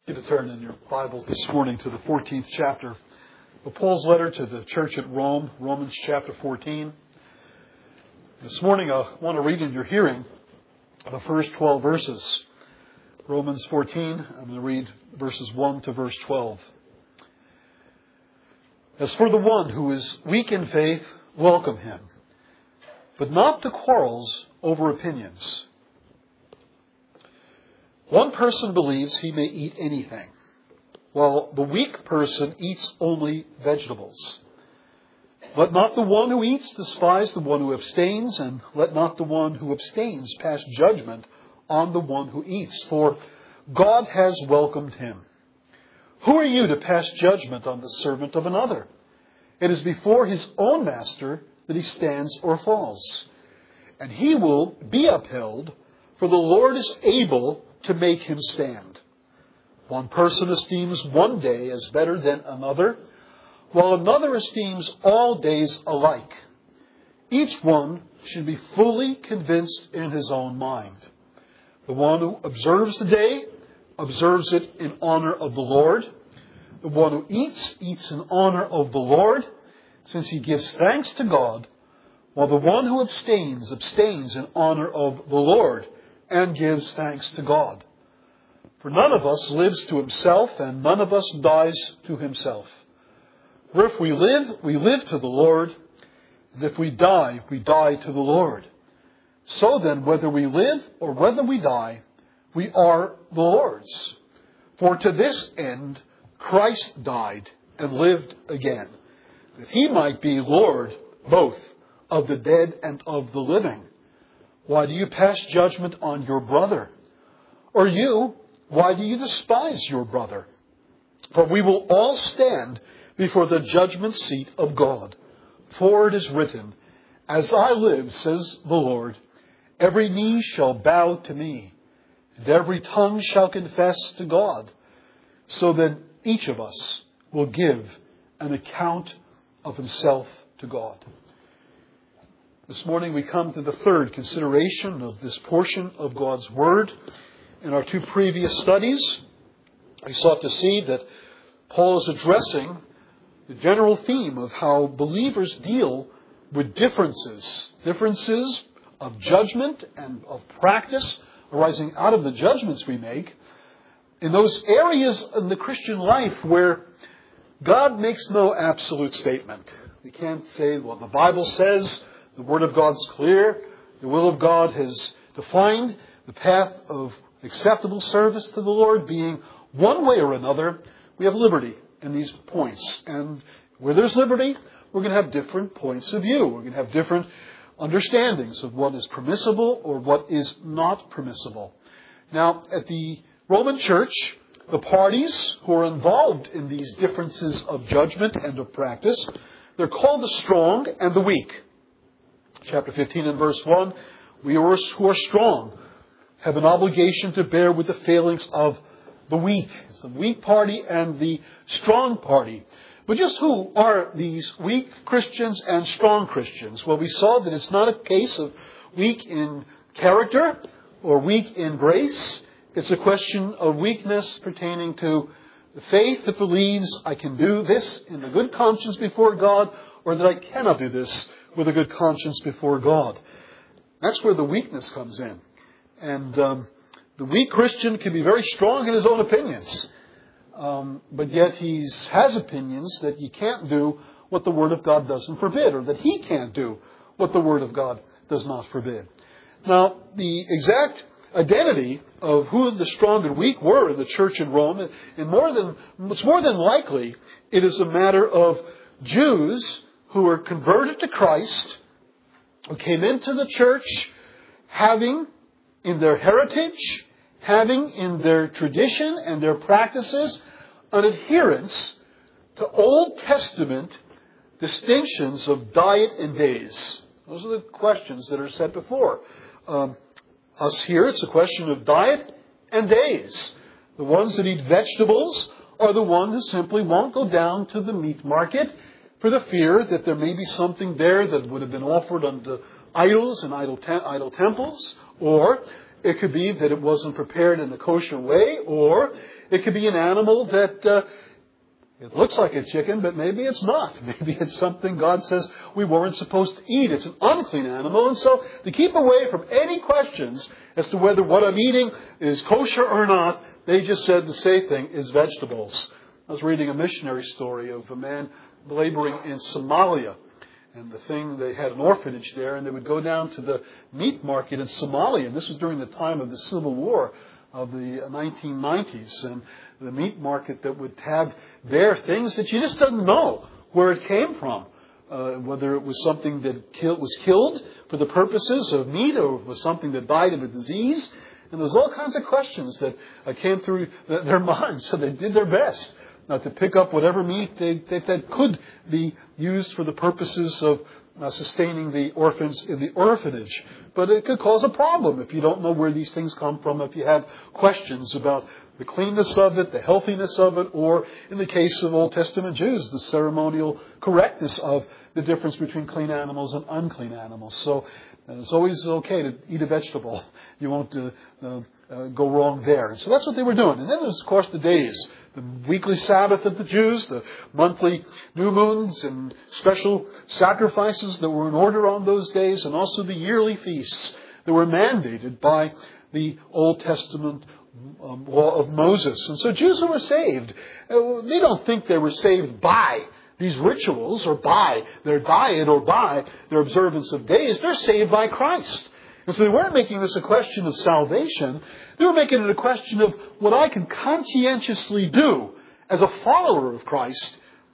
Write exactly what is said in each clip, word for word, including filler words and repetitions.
You to turn in your Bibles this morning to the fourteenth chapter of Paul's letter to the church at Rome, Romans chapter fourteen. This morning I want to read in your hearing the first twelve verses. Romans fourteen, I'm going to read verses one to verse twelve. As for the one who is weak in faith, welcome him, but not to quarrels over opinions. One person believes he may eat anything, while the weak person eats only vegetables. Let not the one who eats despise the one who abstains, and let not the one who abstains pass judgment on the one who eats, for God has welcomed him. Who are you to pass judgment on the servant of another? It is before his own master that he stands or falls, and he will be upheld, for the Lord is able to make him stand. One person esteems one day as better than another, while another esteems all days alike. Each one should be fully convinced in his own mind. The one who observes the day observes it in honor of the Lord. The one who eats, eats in honor of the Lord, since he gives thanks to God, while the one who abstains, abstains in honor of the Lord, and gives thanks to God. For none of us lives to himself, and none of us dies to himself. For if we live, we live to the Lord, and if we die, we die to the Lord. So then, whether we live or whether we die, we are the Lord's. For to this end Christ died and lived again, that he might be Lord both of the dead and of the living. Why do you pass judgment on your brother? Or you, why do you despise your brother? For we will all stand before the judgment seat of God. For it is written, As I live, says the Lord, every knee shall bow to me, and every tongue shall confess to God, so that each of us will give an account of himself to God. This morning we come to the third consideration of this portion of God's Word. In our two previous studies, we sought to see that Paul is addressing the general theme of how believers deal with differences, differences of judgment and of practice arising out of the judgments we make, in those areas in the Christian life where God makes no absolute statement. We can't say, well, the Bible says, the Word of God's clear. The will of God has defined the path of acceptable service to the Lord being one way or another. We have liberty in these points. And where there's liberty, we're going to have different points of view. We're going to have different understandings of what is permissible or what is not permissible. Now, at the Roman Church, the parties who are involved in these differences of judgment and of practice, they're called the strong and the weak. Chapter fifteen and verse one, we who are strong have an obligation to bear with the failings of the weak. It's the weak party and the strong party. But just who are these weak Christians and strong Christians? Well, we saw that it's not a case of weak in character or weak in grace. It's a question of weakness pertaining to the faith that believes I can do this in a good conscience before God, or that I cannot do this with a good conscience before God. That's where the weakness comes in. And um, the weak Christian can be very strong in his own opinions. Um, but yet he has opinions that he can't do what the Word of God doesn't forbid, or that he can't do what the Word of God does not forbid. Now, the exact identity of who the strong and weak were in the church in Rome, and more than, it's more than likely it is a matter of Jews who were converted to Christ, who came into the church having in their heritage, having in their tradition and their practices an adherence to Old Testament distinctions of diet and days. Those are the questions that are set before um, us here. It's a question of diet and days. The ones that eat vegetables are the ones who simply won't go down to the meat market for the fear that there may be something there that would have been offered unto idols and idol, te- idol temples, or it could be that it wasn't prepared in a kosher way, or It could be an animal that uh, it looks like a chicken, but maybe it's not. Maybe it's something God says we weren't supposed to eat. It's an unclean animal. And so to keep away from any questions as to whether what I'm eating is kosher or not, they just said the safe thing is vegetables. I was reading a missionary story of a man laboring in Somalia. And the thing, they had an orphanage there, and they would go down to the meat market in Somalia. And this was during the time of the Civil War of the nineteen nineties. And the meat market that would have there things that you just didn't know where it came from. Uh, whether it was something that kill, was killed for the purposes of meat, or was something that died of a disease. And there's all kinds of questions that uh, came through th- their minds. So they did their best uh, to pick up whatever meat they, they, that could be used for the purposes of uh, sustaining the orphans in the orphanage. But it could cause a problem if you don't know where these things come from, if you have questions about the cleanness of it, the healthiness of it, or in the case of Old Testament Jews, the ceremonial correctness of the difference between clean animals and unclean animals. So uh, it's always okay to eat a vegetable. You won't uh, uh, uh, go wrong there. And so that's what they were doing. And then there's, of course, the days. The weekly Sabbath of the Jews, the monthly new moons and special sacrifices that were in order on those days, and also the yearly feasts that were mandated by the Old Testament um, law of Moses. And so Jews who were saved, uh, they don't think they were saved by these rituals or by their diet or by their observance of days. They're saved by Christ. And so they weren't making this a question of salvation. They were making it a question of what I can conscientiously do as a follower of Christ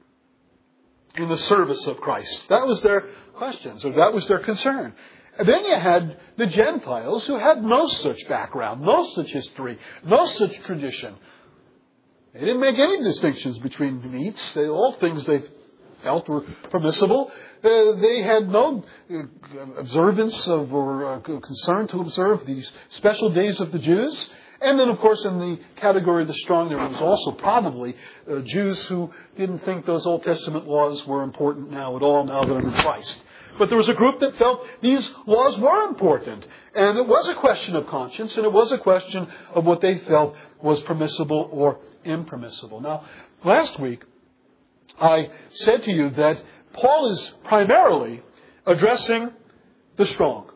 in the service of Christ. That was their question. So that was their concern. And then you had the Gentiles who had no such background, no such history, no such tradition. They didn't make any distinctions between the meats. They, all things they felt were permissible. Uh, they had no uh, observance of or uh, concern to observe these special days of the Jews. And then, of course, in the category of the strong, there was also probably uh, Jews who didn't think those Old Testament laws were important now at all, now that I'm in Christ. But there was a group that felt these laws were important. And it was a question of conscience, and it was a question of what they felt was permissible or impermissible. Now, last week, I said to you that Paul is primarily addressing the strong.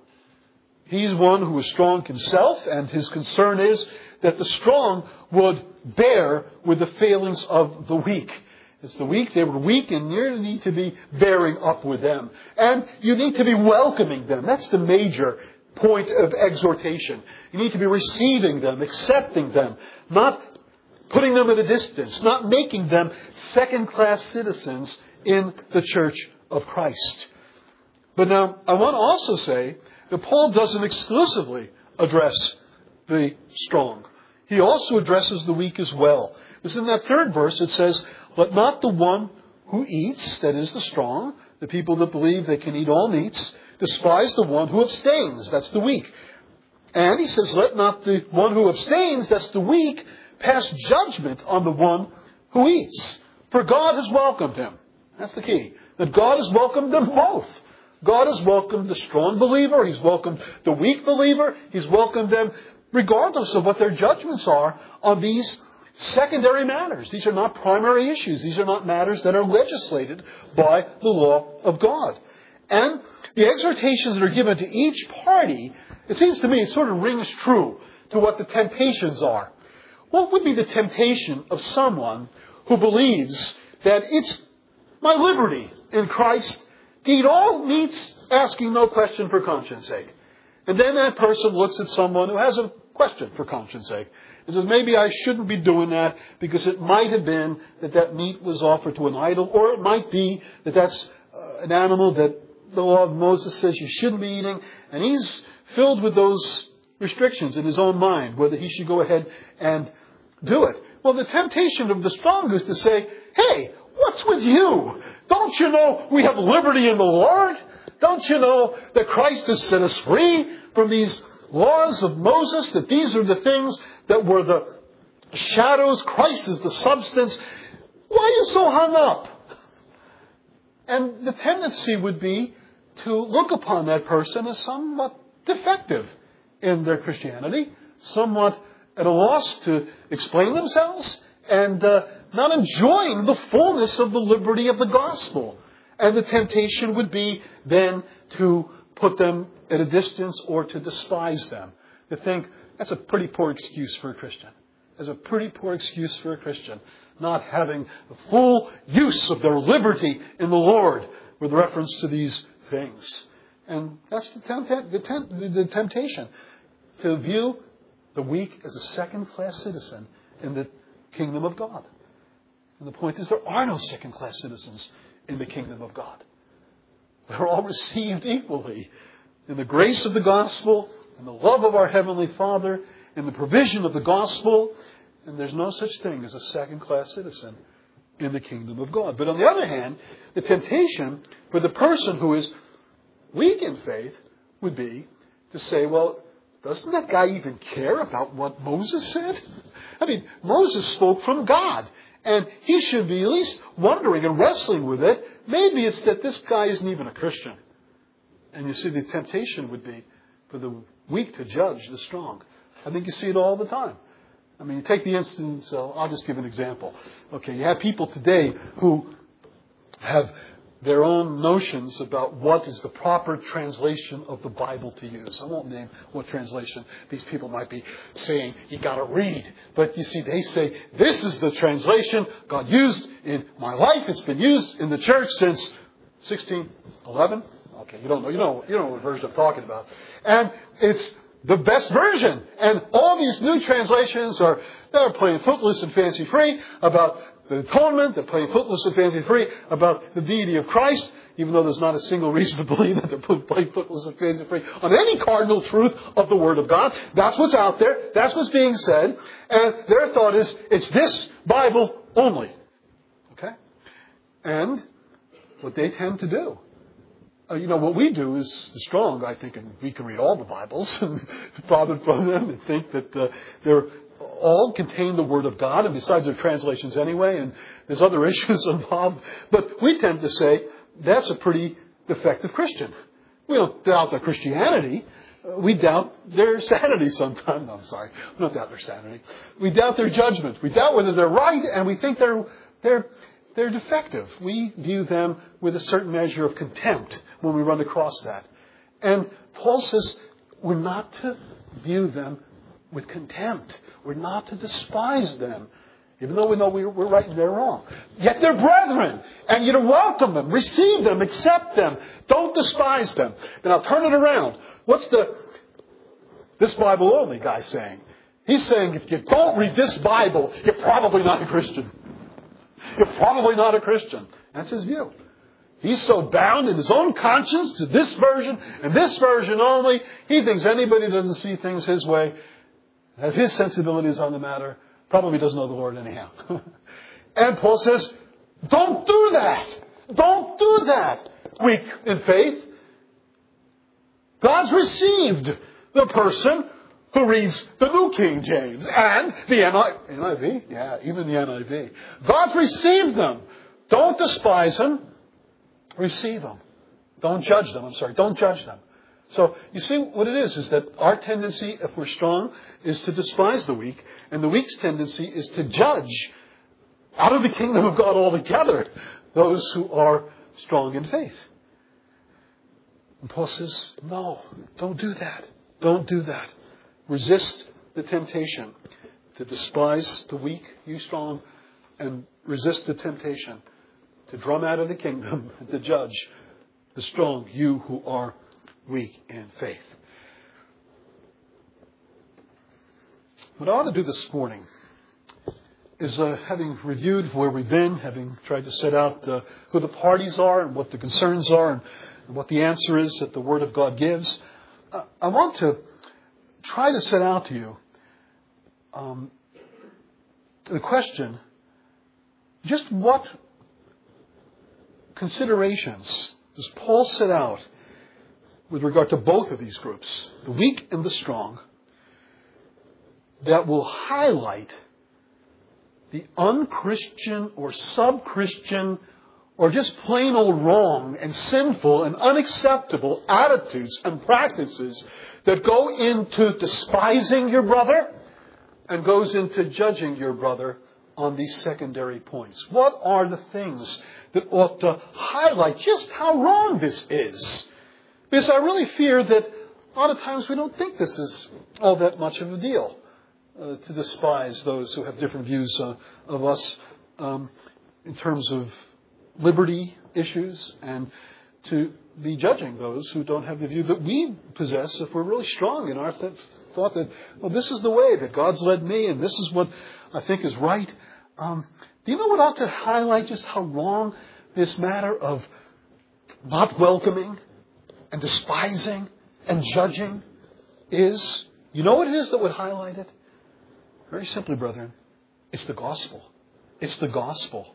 He's one who is strong himself, and his concern is that the strong would bear with the failings of the weak. It's the weak, they were weak, and you need to be bearing up with them. And you need to be welcoming them. That's the major point of exhortation. You need to be receiving them, accepting them, not putting them at a distance, not making them second-class citizens in the church of Christ. But now, I want to also say that Paul doesn't exclusively address the strong. He also addresses the weak as well. Because in that third verse it says, "Let not the one who eats," that is the strong, the people that believe they can eat all meats, "despise the one who abstains," that's the weak. And he says, "Let not the one who abstains," that's the weak, "pass judgment on the one who eats. For God has welcomed him." That's the key. That God has welcomed them both. God has welcomed the strong believer. He's welcomed the weak believer. He's welcomed them regardless of what their judgments are on these secondary matters. These are not primary issues. These are not matters that are legislated by the law of God. And the exhortations that are given to each party, it seems to me, it sort of rings true to what the temptations are. What would be the temptation of someone who believes that it's my liberty in Christ to eat all meats, asking no question for conscience sake? And then that person looks at someone who has a question for conscience sake and says, maybe I shouldn't be doing that because it might have been that that meat was offered to an idol, or it might be that that's uh, an animal that the law of Moses says you shouldn't be eating. And he's filled with those restrictions in his own mind, whether he should go ahead and do it. Well, the temptation of the strong is to say, hey, what's with you? Don't you know we have liberty in the Lord? Don't you know that Christ has set us free from these laws of Moses, that these are the things that were the shadows, Christ is the substance? Why are you so hung up? And the tendency would be to look upon that person as somewhat defective in their Christianity, somewhat at a loss to explain themselves and uh, not enjoying the fullness of the liberty of the gospel. And the temptation would be then to put them at a distance or to despise them. To think, that's a pretty poor excuse for a Christian. That's a pretty poor excuse for a Christian. Not having the full use of their liberty in the Lord with reference to these things. And that's the, tempt- the, tempt- the temptation. To view the weak as a second-class citizen in the kingdom of God. And the point is, there are no second-class citizens in the kingdom of God. They're all received equally in the grace of the gospel, in the love of our Heavenly Father, in the provision of the gospel. And there's no such thing as a second-class citizen in the kingdom of God. But on the other hand, the temptation for the person who is weak in faith would be to say, well, doesn't that guy even care about what Moses said? I mean, Moses spoke from God. And he should be at least wondering and wrestling with it. Maybe it's that this guy isn't even a Christian. And you see, the temptation would be for the weak to judge the strong. I think you see it all the time. I mean, you take the instance, uh, I'll just give an example. Okay, you have people today who have their own notions about what is the proper translation of the Bible to use. I won't name what translation these people might be saying you got to read. But you see, they say, this is the translation God used in my life. It's been used in the church since sixteen eleven. Okay, you don't know, you know, you know what version I'm talking about. And it's the best version. And all these new translations are, they're playing footloose and fancy free about the atonement. They're playing footloose and fancy free about the deity of Christ, even though there's not a single reason to believe that they're playing footloose and fancy free on any cardinal truth of the Word of God. That's what's out there. That's what's being said. And their thought is, it's this Bible only. Okay? And what they tend to do, Uh, you know, what we do is the strong, I think, and we can read all the Bibles and profit from them and think that uh, they're all contain the Word of God, and besides their translations anyway, and there's other issues involved. But we tend to say that's a pretty defective Christian. We don't doubt their Christianity. Uh, we doubt their sanity sometimes. No, I'm sorry. We don't doubt their sanity. We doubt their judgment. We doubt whether they're right, and we think they're they're they're defective. We view them with a certain measure of contempt when we run across that. And Paul says we're not to view them with contempt. We're not to despise them, even though we know we're right and they're wrong. Yet they're brethren, and you're to welcome them, receive them, accept them. Don't despise them. And I'll turn it around. What's the this Bible only guy saying? He's saying if you don't read this Bible, you're probably not a Christian. You're probably not a Christian. That's his view. He's so bound in his own conscience to this version and this version only, he thinks anybody who doesn't see things his way, have his sensibilities on the matter, probably doesn't know the Lord anyhow. And Paul says, don't do that. Don't do that. Weak in faith. God's received the person who reads the New King James and the N I V. Yeah, even the N I V. God's received them. Don't despise them. Receive them. Don't judge them. I'm sorry. Don't judge them. So you see what it is, is that our tendency, if we're strong, is to despise the weak. And the weak's tendency is to judge out of the kingdom of God altogether those who are strong in faith. And Paul says, no, don't do that. Don't do that. Resist the temptation to despise the weak, you strong, and resist the temptation to drum out of the kingdom and to judge the strong, you who are weak in faith. What I ought to do this morning is, uh, having reviewed where we've been, having tried to set out uh, who the parties are and what the concerns are and, and what the answer is that the Word of God gives, uh, I want to try to set out to you um, the question, just what considerations does Paul set out with regard to both of these groups, the weak and the strong, that will highlight the unchristian or sub-Christian or just plain old wrong and sinful and unacceptable attitudes and practices that go into despising your brother and goes into judging your brother on these secondary points? What are the things that ought to highlight just how wrong this is? Because I really fear that a lot of times we don't think this is all that much of a deal uh, to despise those who have different views uh, of us um, in terms of liberty issues, and to be judging those who don't have the view that we possess if we're really strong in our th- thought that, well, this is the way that God's led me and this is what I think is right. Um, do you know what ought to highlight just how wrong this matter of not welcoming and despising and judging is? You know what it is that would highlight it? Very simply, brethren, it's the gospel. It's the gospel.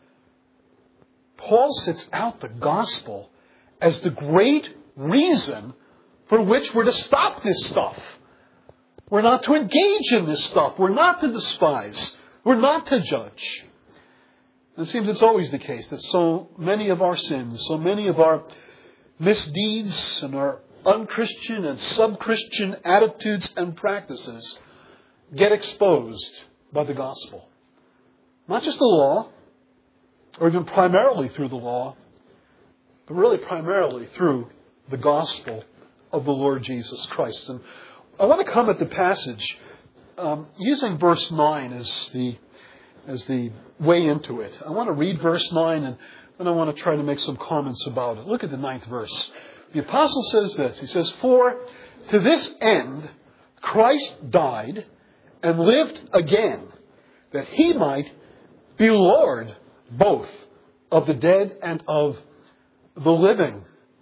Paul sets out the gospel as the great reason for which we're to stop this stuff. We're not to engage in this stuff. We're not to despise. We're not to judge. It seems it's always the case that so many of our sins, so many of our misdeeds and our unchristian and sub-Christian attitudes and practices get exposed by the gospel. Not just the law, or even primarily through the law, but really primarily through the gospel of the Lord Jesus Christ. And I want to come at the passage um, using verse nine as the as the way into it. I want to read verse nine, and then I want to try to make some comments about it. Look at the ninth verse. The apostle says this. He says, "For to this end Christ died and lived again, that he might be Lord both of the dead and of the living."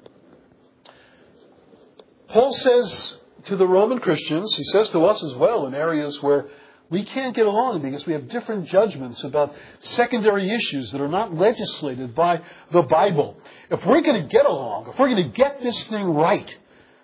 Paul says to the Roman Christians, he says to us as well in areas where we can't get along because we have different judgments about secondary issues that are not legislated by the Bible. If we're going to get along, if we're going to get this thing right,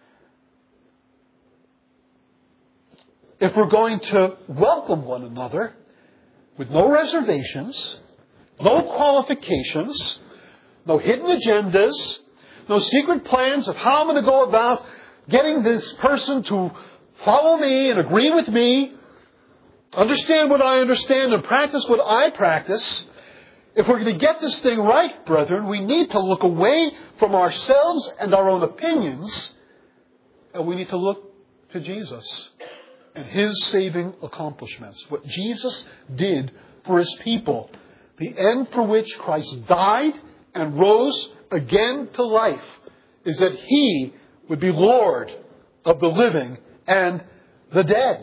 if we're going to welcome one another with no reservations, no qualifications, no hidden agendas, no secret plans of how I'm going to go about getting this person to follow me and agree with me, understand what I understand and practice what I practice. If we're going to get this thing right, brethren, we need to look away from ourselves and our own opinions, and we need to look to Jesus and His saving accomplishments. What Jesus did for His people. The end for which Christ died and rose again to life is that He would be Lord of the living and the dead.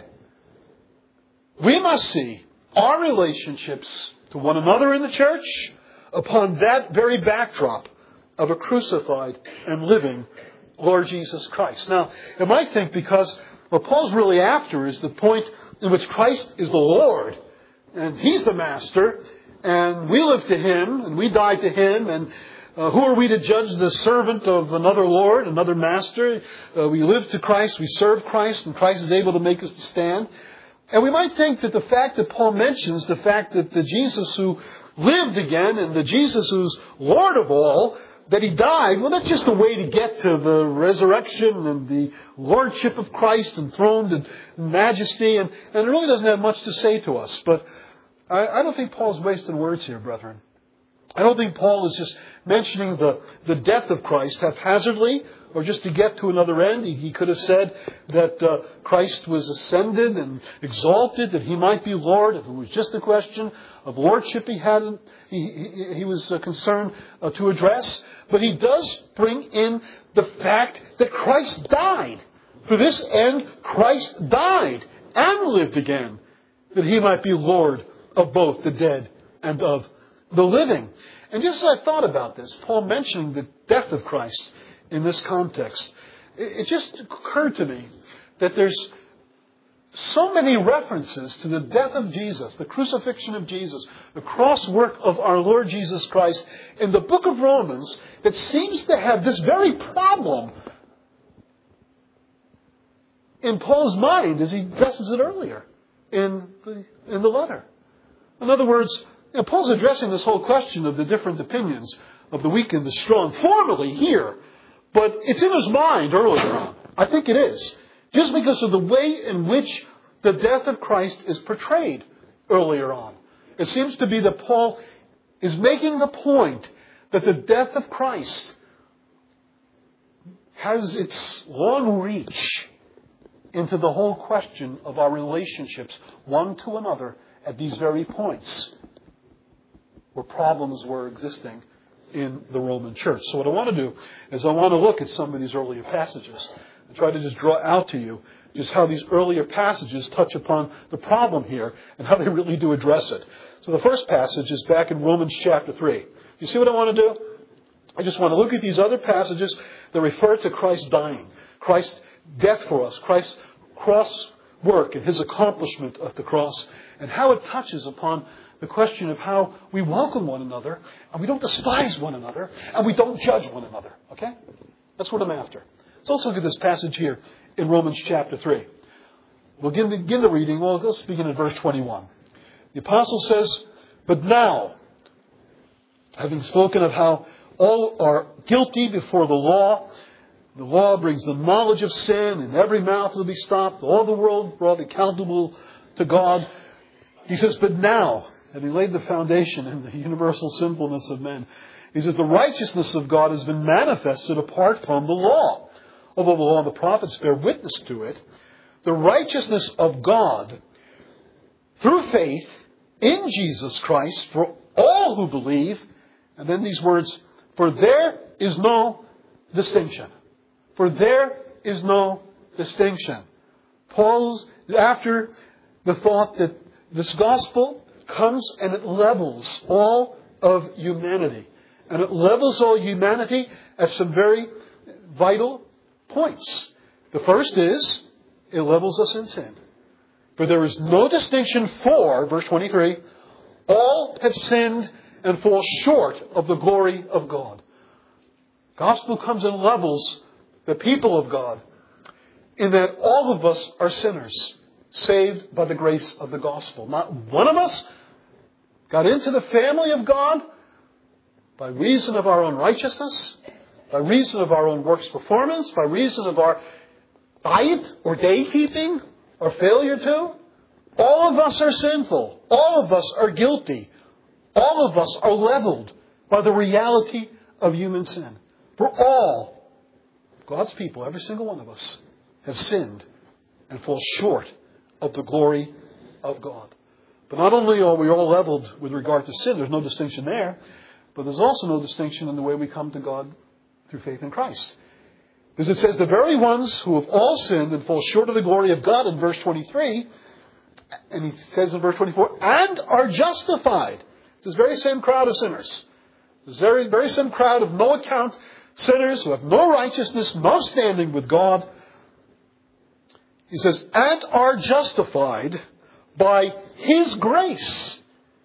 We must see our relationships to one another in the church upon that very backdrop of a crucified and living Lord Jesus Christ. Now, you might think because what Paul's really after is the point in which Christ is the Lord and He's the Master, and we live to Him, and we die to Him, and uh, who are we to judge the servant of another Lord, another Master? Uh, we live to Christ, we serve Christ, and Christ is able to make us to stand. And we might think that the fact that Paul mentions, the fact that the Jesus who lived again, and the Jesus who's Lord of all, that He died, well, that's just a way to get to the resurrection and the Lordship of Christ enthroned in majesty, and, and it really doesn't have much to say to us. But I, I don't think Paul's wasting words here, brethren. I don't think Paul is just mentioning the, the death of Christ haphazardly or just to get to another end. He, he could have said that uh, Christ was ascended and exalted, that He might be Lord. If it was just a question of lordship he hadn't, he, he, he was uh, concerned uh, to address. But he does bring in the fact that Christ died. For this end, Christ died and lived again, that He might be Lord of both the dead and of the living. And just as I thought about this, Paul mentioning the death of Christ in this context, it just occurred to me that there's so many references to the death of Jesus, the crucifixion of Jesus, the cross work of our Lord Jesus Christ in the book of Romans that seems to have this very problem in Paul's mind as he addresses it earlier in the, in the letter. In other words, you know, Paul's addressing this whole question of the different opinions of the weak and the strong formally here, but it's in his mind earlier on. I think it is. Just because of the way in which the death of Christ is portrayed earlier on. It seems to be that Paul is making the point that the death of Christ has its long reach into the whole question of our relationships one to another at these very points where problems were existing in the Roman church. So what I want to do is I want to look at some of these earlier passages and try to just draw out to you just how these earlier passages touch upon the problem here and how they really do address it. So the first passage is back in Romans chapter three. You see what I want to do? I just want to look at these other passages that refer to Christ dying, Christ's death for us, Christ's cross work and His accomplishment at the cross, and how it touches upon the question of how we welcome one another, and we don't despise one another, and we don't judge one another. Okay? That's what I'm after. So let's look at this passage here in Romans chapter three. We'll begin, begin the reading. Well, let's begin in verse twenty-one. The apostle says, "But now, having spoken of how all are guilty before the law, the law brings the knowledge of sin, and every mouth will be stopped, all the world brought accountable to God." He says, "But now," having laid the foundation in the universal sinfulness of men, he says, "the righteousness of God has been manifested apart from the law. Although the law and the prophets bear witness to it, the righteousness of God through faith in Jesus Christ for all who believe." And then these words, "For there is no distinction." For there is no distinction. Paul's after the thought that this gospel comes and it levels all of humanity. And it levels all humanity at some very vital points. The first is, it levels us in sin. For there is no distinction for, verse twenty-three, all have sinned and fall short of the glory of God. Gospel comes and levels the people of God in that all of us are sinners, saved by the grace of the gospel. Not one of us got into the family of God by reason of our own righteousness, by reason of our own works performance, by reason of our diet or day keeping or failure to. All of us are sinful. All of us are guilty. All of us are leveled by the reality of human sin. For all God's people, every single one of us, have sinned and fall short of the glory of God. But not only are we all leveled with regard to sin, there's no distinction there, but there's also no distinction in the way we come to God through faith in Christ. Because it says the very ones who have all sinned and fall short of the glory of God in verse twenty-three, and he says in verse twenty-four, and are justified. It's this very same crowd of sinners. This very, very same crowd of no account sinners who have no righteousness, no standing with God. He says, and are justified by His grace.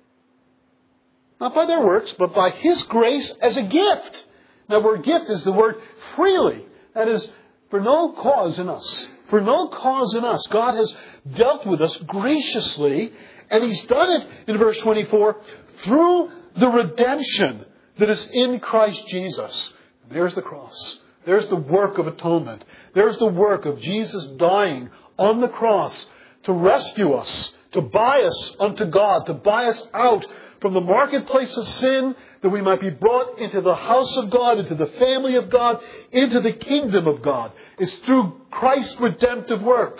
Not by their works, but by His grace as a gift. Now, the word gift is the word freely. That is, for no cause in us. For no cause in us. God has dealt with us graciously, and He's done it, in verse twenty-four, through the redemption that is in Christ Jesus. There's the cross. There's the work of atonement. There's the work of Jesus dying on the cross to rescue us, to buy us unto God, to buy us out from the marketplace of sin, that we might be brought into the house of God, into the family of God, into the kingdom of God. It's through Christ's redemptive work.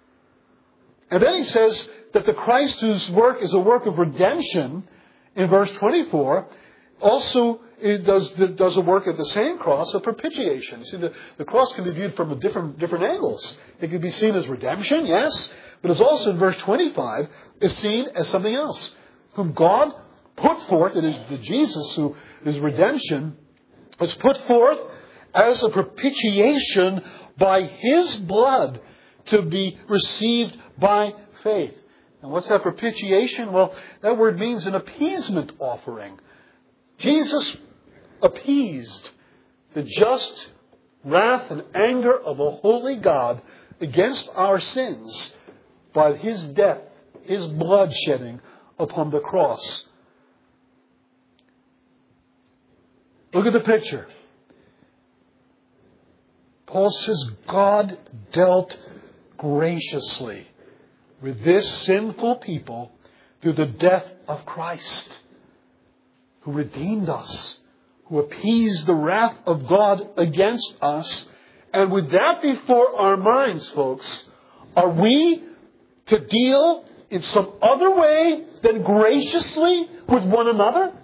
And then he says that the Christ whose work is a work of redemption, in verse twenty-four, also it does, does a work at the same cross of propitiation. You see, the, the cross can be viewed from a different, different angles. It can be seen as redemption, yes, but it's also in verse twenty-five, is seen as something else. Whom God put forth, it is the Jesus who is redemption, is put forth as a propitiation by His blood to be received by faith. And what's that propitiation? Well, that word means an appeasement offering. Jesus appeased the just wrath and anger of a holy God against our sins by His death, His blood shedding upon the cross. Look at the picture. Paul says God dealt graciously with this sinful people through the death of Christ, who redeemed us, who appeased the wrath of God against us. And with that before our minds, folks, are we to deal in some other way than graciously with one another?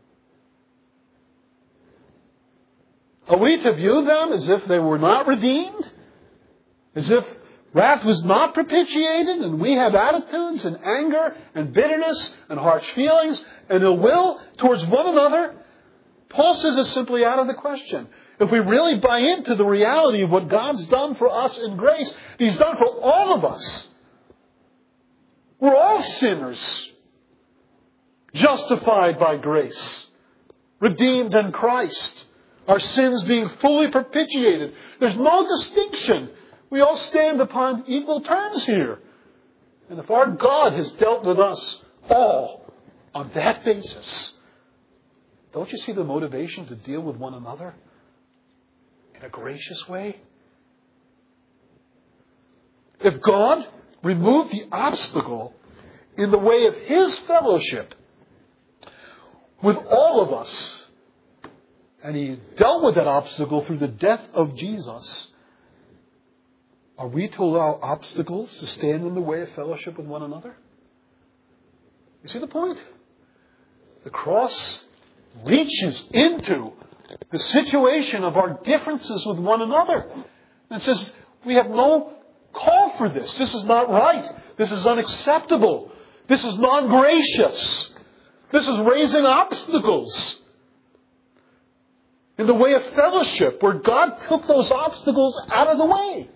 Are we to view them as if they were not redeemed? As if wrath was not propitiated and we have attitudes and anger and bitterness and harsh feelings and ill will towards one another? Paul says it's simply out of the question. If we really buy into the reality of what God's done for us in grace, He's done for all of us. We're all sinners, justified by grace, redeemed in Christ, our sins being fully propitiated. There's no distinction. We all stand upon equal terms here. And if our God has dealt with us all on that basis, don't you see the motivation to deal with one another in a gracious way? If God removed the obstacle in the way of His fellowship with all of us, and He dealt with that obstacle through the death of Jesus, are we to allow obstacles to stand in the way of fellowship with one another? You see the point? The cross reaches into the situation of our differences with one another. And it says, we have no call for this. This is not right. This is unacceptable. This is non-gracious. This is raising obstacles in the way of fellowship, where God took those obstacles out of the way.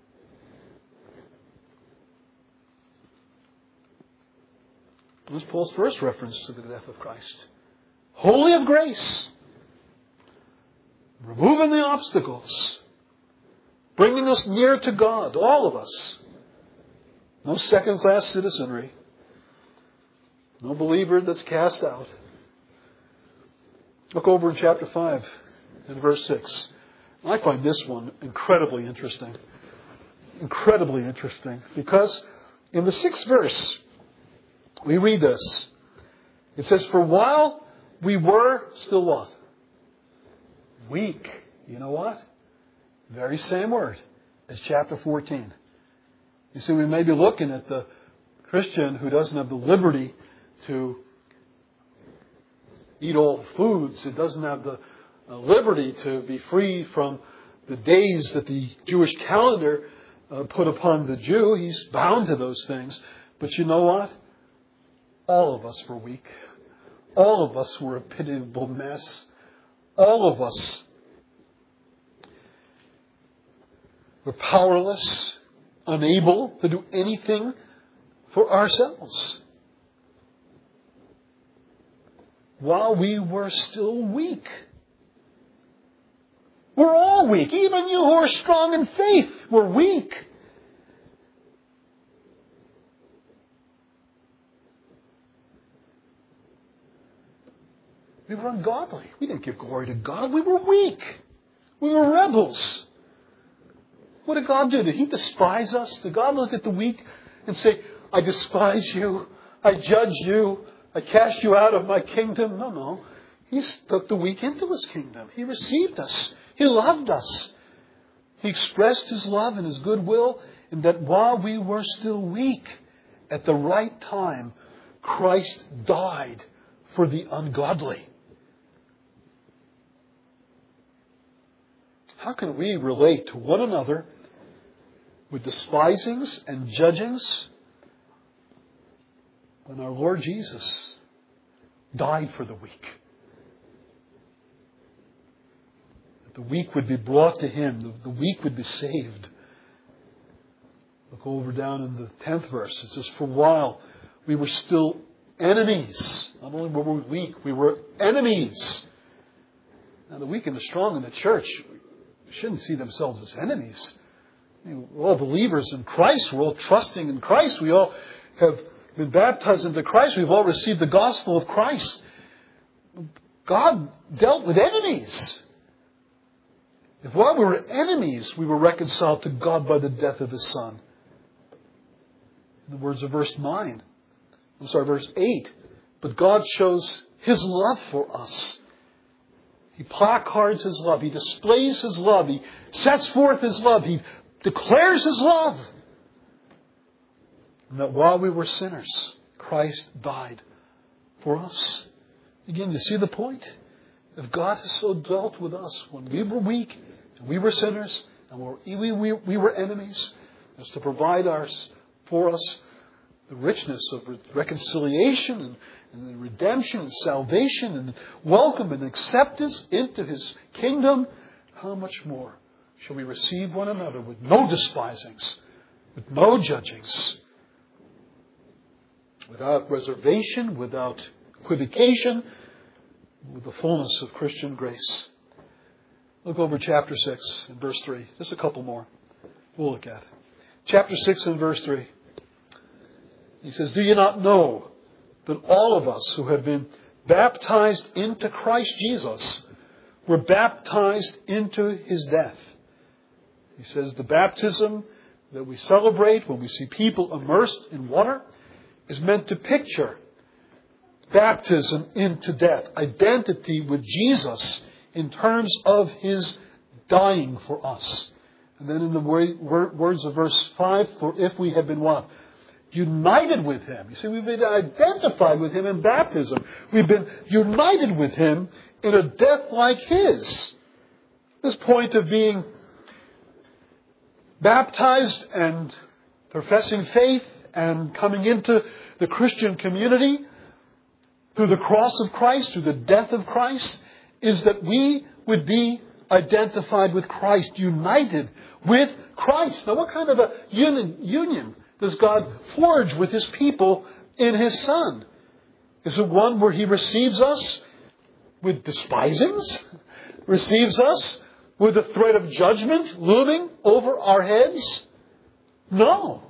This is Paul's first reference to the death of Christ. Holy of grace, removing the obstacles, bringing us near to God, all of us. No second-class citizenry. No believer that's cast out. Look over in chapter five and verse six. I find this one incredibly interesting. Incredibly interesting. Because in the sixth verse, we read this. It says, for while we were still what? Weak. You know what? Very same word as chapter fourteen. You see, we may be looking at the Christian who doesn't have the liberty to eat all foods. It doesn't have the uh, liberty to be free from the days that the Jewish calendar uh, put upon the Jew. He's bound to those things. But you know what? All of us were weak. All of us were a pitiable mess. All of us were powerless, unable to do anything for ourselves. While we were still weak. We're all weak. Even you who are strong in faith, we're weak. We were ungodly. We didn't give glory to God. We were weak. We were rebels. What did God do? Did He despise us? Did God look at the weak and say, I despise you. I judge you. I cast you out of my kingdom? No, no. He took the weak into His kingdom. He received us. He loved us. He expressed His love and His goodwill in that while we were still weak, at the right time, Christ died for the ungodly. How can we relate to one another with despisings and judgings when our Lord Jesus died for the weak? That the weak would be brought to Him. The, the weak would be saved. Look over down in the tenth verse. It says, for while we were still enemies. Not only were we weak, we were enemies. Now the weak and the strong in the church shouldn't see themselves as enemies. I mean, we're all believers in Christ. We're all trusting in Christ. We all have been baptized into Christ. We've all received the gospel of Christ. God dealt with enemies. If while we were enemies, we were reconciled to God by the death of His Son. In the words of verse nine, I'm sorry, verse eight, but God shows His love for us. He placards His love. He displays His love. He sets forth His love. He declares His love. And that while we were sinners, Christ died for us. Again, you see the point? If God has so dealt with us when we were weak, and we were sinners, and we, we, we were enemies, as to provide us, for us the richness of reconciliation and, and the redemption and salvation and welcome and acceptance into His kingdom, how much more shall we receive one another with no despisings, with no judgings, without reservation, without equivocation, with the fullness of Christian grace. Look over chapter six and verse three. Just a couple more we'll look at. Chapter six and verse three. He says, do you not know that all of us who have been baptized into Christ Jesus were baptized into His death? He says the baptism that we celebrate when we see people immersed in water is meant to picture baptism into death, identity with Jesus in terms of His dying for us. And then in the words of verse five, for if we have been what? United with Him. You see, we've been identified with Him in baptism. We've been united with Him in a death like His. This point of being baptized and professing faith and coming into the Christian community through the cross of Christ, through the death of Christ, is that we would be identified with Christ, united with Christ. Now, what kind of a union, union does God forge with His people in His Son? Is it one where He receives us with despisings? Receives us with the threat of judgment looming over our heads? No.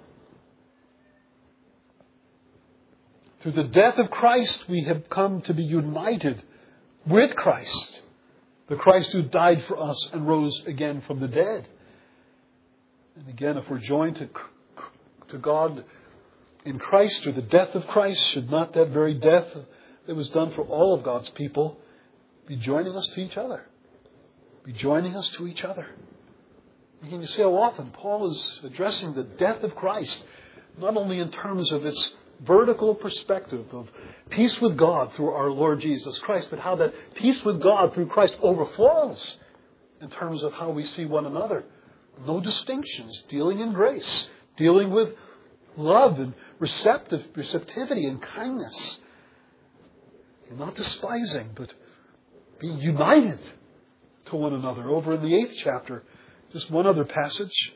Through the death of Christ, we have come to be united with Christ. The Christ who died for us and rose again from the dead. And again, if we're joined to, to God in Christ through the death of Christ, should not that very death that was done for all of God's people be joining us to each other? Be joining us to each other. And can you see how often Paul is addressing the death of Christ, not only in terms of its vertical perspective of peace with God through our Lord Jesus Christ, but how that peace with God through Christ overflows in terms of how we see one another. No distinctions, dealing in grace, dealing with love and receptive, receptivity and kindness. And not despising, but being united to one another. Over in the eighth chapter, just one other passage.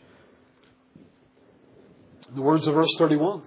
The words of verse thirty-one.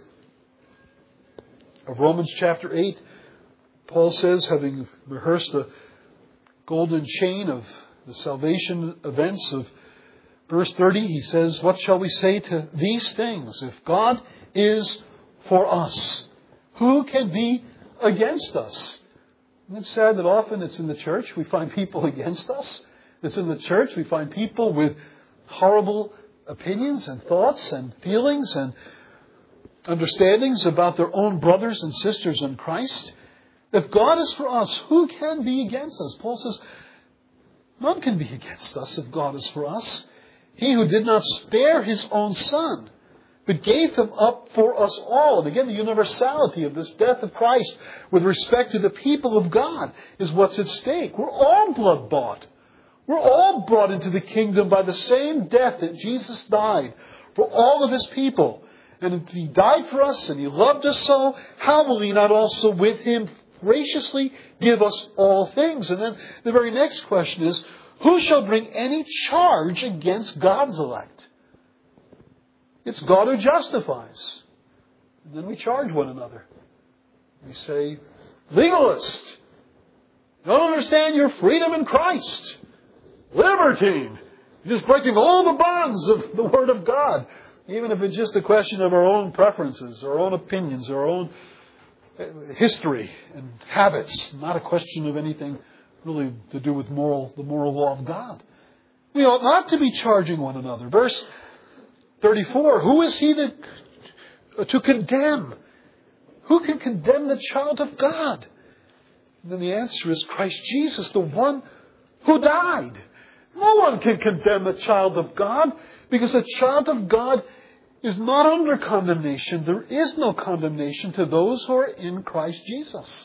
Of Romans chapter eight, Paul says, having rehearsed the golden chain of the salvation events of verse thirty, he says, what shall we say to these things? If God is for us, who can be against us? Isn't it sad that often it's in the church we find people against us? It's in the church we find people with horrible opinions and thoughts and feelings and understandings about their own brothers and sisters in Christ. If God is for us, who can be against us? Paul says, none can be against us if God is for us. He who did not spare His own Son, but gave Him up for us all. And again, the universality of this death of Christ with respect to the people of God is what's at stake. We're all blood bought. We're all brought into the kingdom by the same death that Jesus died for all of His people. And if He died for us and He loved us so, how will He not also with Him graciously give us all things? And then the very next question is, who shall bring any charge against God's elect? It's God who justifies. And then we charge one another. We say, legalist, you don't understand your freedom in Christ. Libertine, you're just breaking all the bonds of the Word of God. Even if it's just a question of our own preferences, our own opinions, our own history and habits, not a question of anything really to do with moral, the moral law of God. We ought not to be charging one another. Verse thirty-four, who is he that to condemn? Who can condemn the child of God? And then the answer is Christ Jesus, the one who died. No one can condemn a child of God, because a child of God is not under condemnation. There is no condemnation to those who are in Christ Jesus.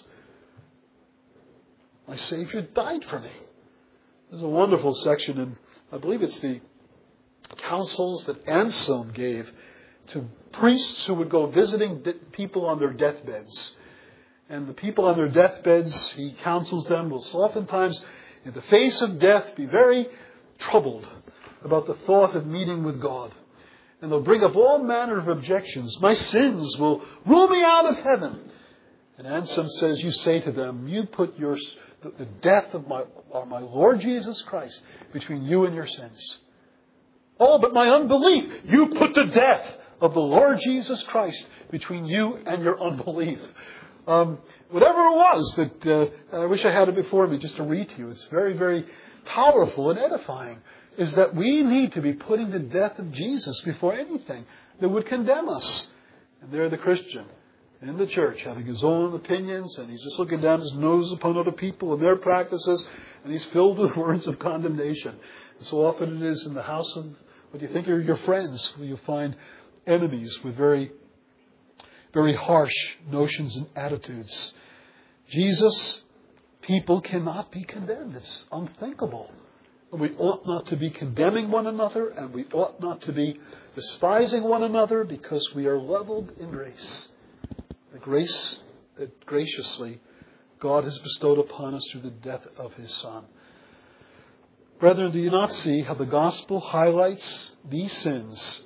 My Savior died for me. There's a wonderful section in, I believe it's the counsels that Anselm gave to priests who would go visiting people on their deathbeds. And the people on their deathbeds, he counsels them, will oftentimes, in the face of death, be very troubled about the thought of meeting with God. And they'll bring up all manner of objections. My sins will rule me out of heaven. And Anselm says, you say to them, you put your, the, the death of my, of my Lord Jesus Christ between you and your sins. Oh, but my unbelief, you put the death of the Lord Jesus Christ between you and your unbelief. Um, whatever it was that uh, I wish I had it before me just to read to you. It's very, very powerful and edifying. Is that we need to be putting the death of Jesus before anything that would condemn us. And there the Christian in the church having his own opinions, and he's just looking down his nose upon other people and their practices, and he's filled with words of condemnation. And so often it is in the house of what you think are your friends where you find enemies with very, very harsh notions and attitudes. Jesus, people cannot be condemned. It's unthinkable. We ought not to be condemning one another, and we ought not to be despising one another, because we are leveled in grace. The grace that graciously God has bestowed upon us through the death of His Son. Brethren, do you not see how the gospel highlights these sins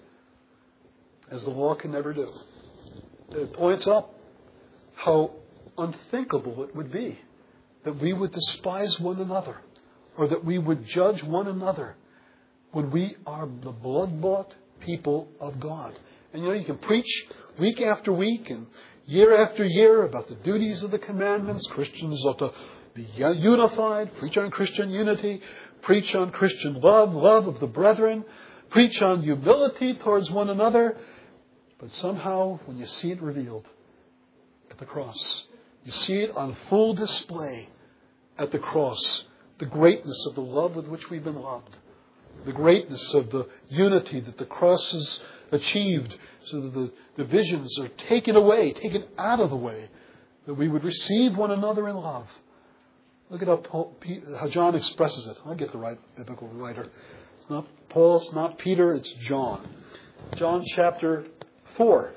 as the law can never do? It points up how unthinkable it would be that we would despise one another, or that we would judge one another when we are the blood-bought people of God. And you know, you can preach week after week and year after year about the duties of the commandments. Christians ought to be unified, preach on Christian unity, preach on Christian love, love of the brethren, preach on humility towards one another. But somehow, when you see it revealed at the cross, you see it on full display at the cross, the greatness of the love with which we've been loved. The greatness of the unity that the cross has achieved, so that the divisions are taken away, taken out of the way, that we would receive one another in love. Look at how, Paul, how John expresses it. I'll get the right biblical writer. It's not Paul, it's not Peter, it's John. John chapter four.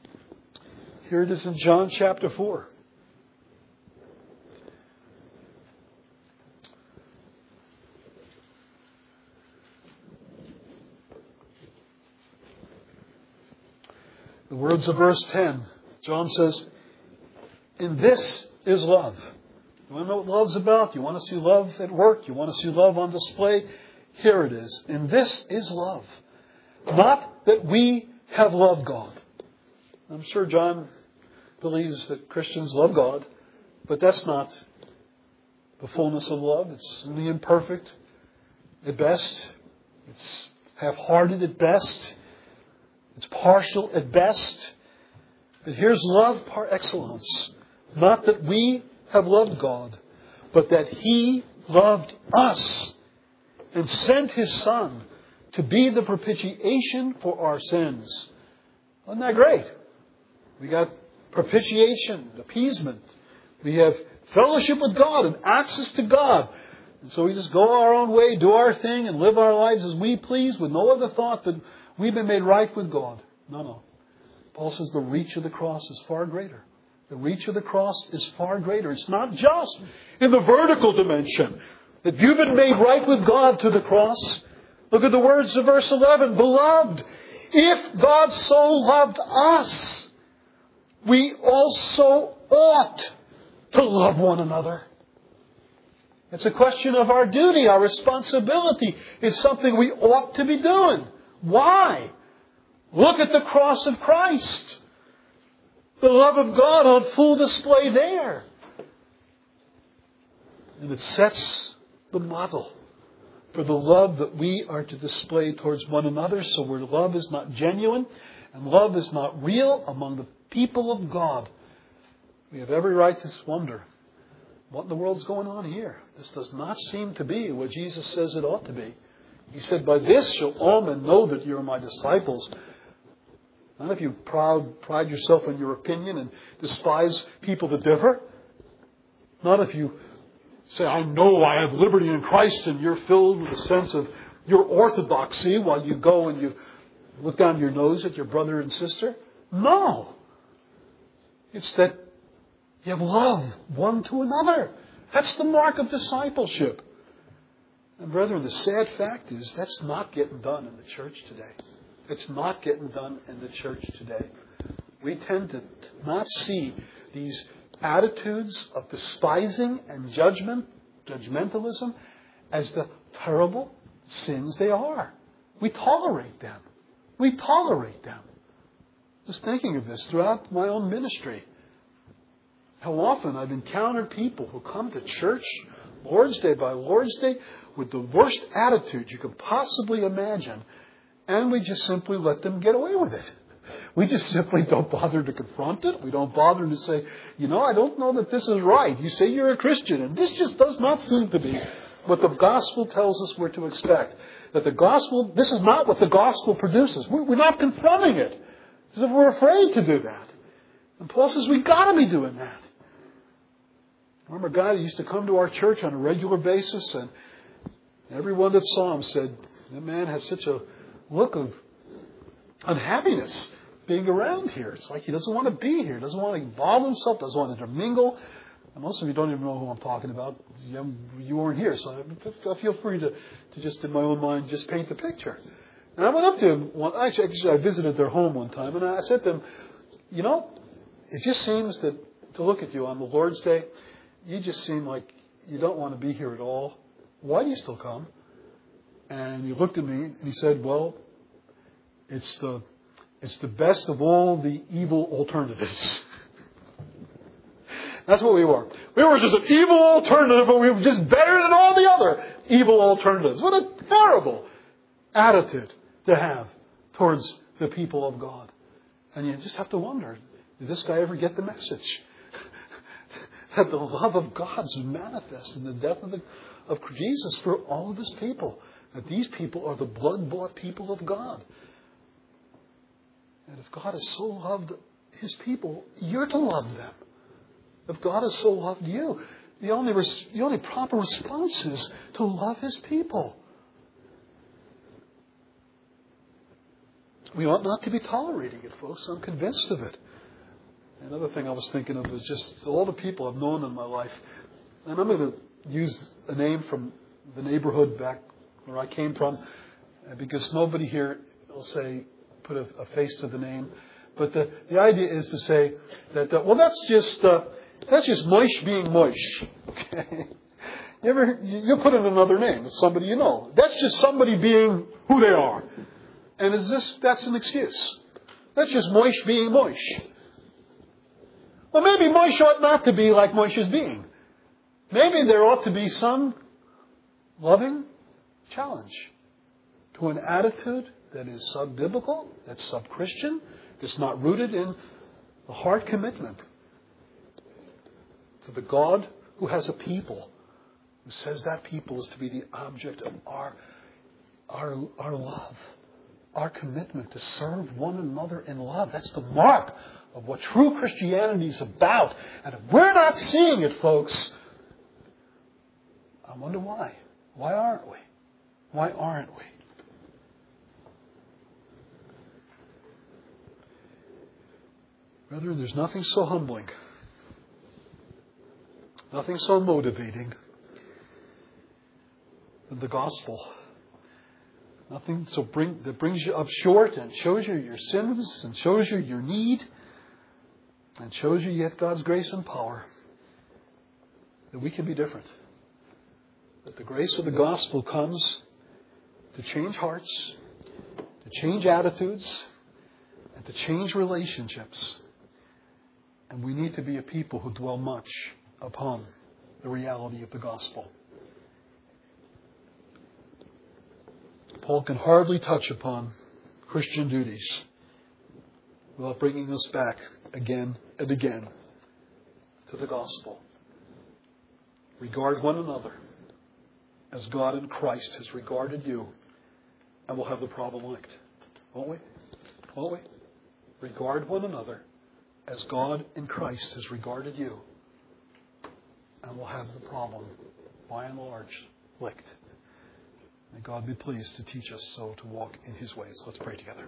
Here it is in John chapter four. The words of verse ten. John says, "In this is love." You want to know what love's about? You want to see love at work? You want to see love on display? Here it is. "In this is love. Not that we have loved God." I'm sure John believes that Christians love God, but that's not the fullness of love. It's only imperfect at best. It's half-hearted at best. It's partial at best. But here's love par excellence. Not that we have loved God, but that He loved us and sent His Son to be the propitiation for our sins. Isn't that great? We got propitiation, appeasement. We have fellowship with God and access to God. And so we just go our own way, do our thing, and live our lives as we please with no other thought that we've been made right with God. No, no. Paul says the reach of the cross is far greater. The reach of the cross is far greater. It's not just in the vertical dimension that you've been made right with God through the cross. Look at the words of verse eleven. "Beloved, if God so loved us, we also ought to love one another." It's a question of our duty, our responsibility. It's something we ought to be doing. Why? Look at the cross of Christ. The love of God on full display there. And it sets the model for the love that we are to display towards one another. So where love is not genuine and love is not real among the people of God, we have every right to wonder, what in the world's going on here? This does not seem to be what Jesus says it ought to be. He said, by this shall all men know that you are my disciples. Not if you proud, pride yourself in your opinion and despise people that differ. Not if you say, I know I have liberty in Christ, and you're filled with a sense of your orthodoxy while you go and you look down your nose at your brother and sister. No. It's that you have love one to another. That's the mark of discipleship. And brethren, the sad fact is that's not getting done in the church today. It's not getting done in the church today. We tend to not see these attitudes of despising and judgment, judgmentalism, as the terrible sins they are. We tolerate them. We tolerate them. Just thinking of this throughout my own ministry. How often I've encountered people who come to church Lord's Day by Lord's Day with the worst attitude you could possibly imagine, and we just simply let them get away with it. We just simply don't bother to confront it. We don't bother to say, you know, I don't know that this is right. You say you're a Christian, and this just does not seem to be what the gospel tells us we're to expect. That the gospel, this is not what the gospel produces. We're not confronting it. As if we're afraid to do that. And Paul says we've got to be doing that. I remember a guy that used to come to our church on a regular basis, and everyone that saw him said, that man has such a look of unhappiness being around here. It's like he doesn't want to be here. Doesn't want to involve himself. Doesn't want to intermingle. And most of you don't even know who I'm talking about. You, you weren't here. So I feel free to, to just, in my own mind, just paint the picture. And I went up to him. One, actually, I visited their home one time. And I said to him, you know, it just seems that to look at you on the Lord's Day, you just seem like you don't want to be here at all. Why do you still come? And he looked at me and he said, well, It's the it's the best of all the evil alternatives. That's what we were. We were just an evil alternative, but we were just better than all the other evil alternatives. What a terrible attitude to have towards the people of God. And you just have to wonder, did this guy ever get the message? That the love of God is manifest in the death of, the, of Jesus for all of His people. That these people are the blood-bought people of God. And if God has so loved His people, you're to love them. If God has so loved you, the only, res- the only proper response is to love His people. We ought not to be tolerating it, folks. I'm convinced of it. Another thing I was thinking of was just all the people I've known in my life. And I'm going to use a name from the neighborhood back where I came from, because nobody here will say, put a, a face to the name. But the, the idea is to say that, uh, well, that's just uh, that's just Moish being Moish. Okay? You ever you, you put in another name. It's somebody you know. That's just somebody being who they are. And is this that's an excuse? That's just Moish being Moish. Well, maybe Moish ought not to be like Moish is being. Maybe there ought to be some loving challenge to an attitude that is sub-biblical, that's sub-Christian, that's not rooted in the heart commitment to the God who has a people, who says that people is to be the object of our, our, our love, our commitment to serve one another in love. That's the mark of what true Christianity is about. And if we're not seeing it, folks, I wonder why. Why aren't we? Why aren't we? Brethren, there's nothing so humbling, nothing so motivating than the gospel. Nothing so bring, that brings you up short and shows you your sins and shows you your need and shows you yet God's grace and power. That we can be different. That the grace of the gospel comes to change hearts, to change attitudes, and to change relationships. And we need to be a people who dwell much upon the reality of the gospel. Paul can hardly touch upon Christian duties without bringing us back again and again to the gospel. Regard one another as God in Christ has regarded you, and we'll have the problem licked. Won't we? Won't we? Regard one another as God in Christ has regarded you, and we'll have the problem, by and large, licked. May God be pleased to teach us so to walk in His ways. Let's pray together.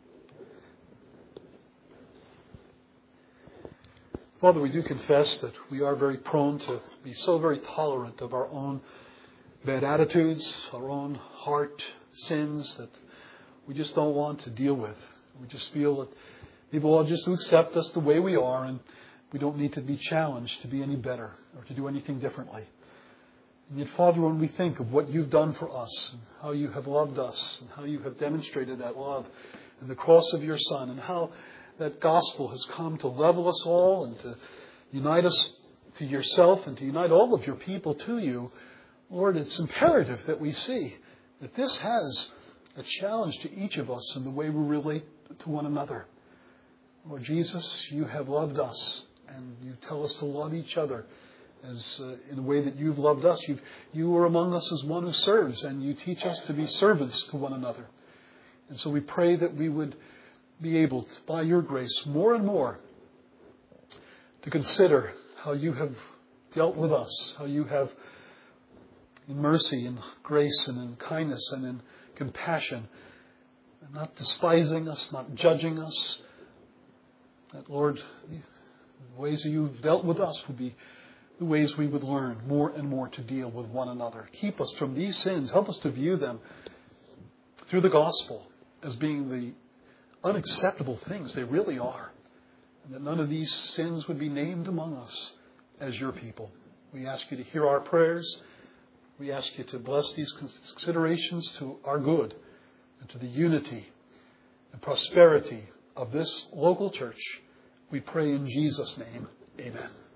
Father, we do confess that we are very prone to be so very tolerant of our own bad attitudes, our own heart sins that we just don't want to deal with. We just feel that people will just accept us the way we are, and we don't need to be challenged to be any better or to do anything differently. And yet, Father, when we think of what you've done for us, and how you have loved us, and how you have demonstrated that love in the cross of your Son, and how that gospel has come to level us all and to unite us to yourself and to unite all of your people to you, Lord, it's imperative that we see that this has a challenge to each of us in the way we relate to one another. Lord Jesus, you have loved us, and you tell us to love each other as uh, in the way that you've loved us. You've, you are among us as one who serves, and you teach us to be servants to one another. And so we pray that we would be able, to, by your grace, more and more to consider how you have dealt with us, how you have, in mercy and grace and in kindness and in compassion, not despising us, not judging us, that, Lord, the ways that you've dealt with us would be the ways we would learn more and more to deal with one another. Keep us from these sins. Help us to view them through the gospel as being the unacceptable things they really are. And that none of these sins would be named among us as your people. We ask you to hear our prayers. We ask you to bless these considerations to our good and to the unity and prosperity of this local church. We pray in Jesus' name. Amen.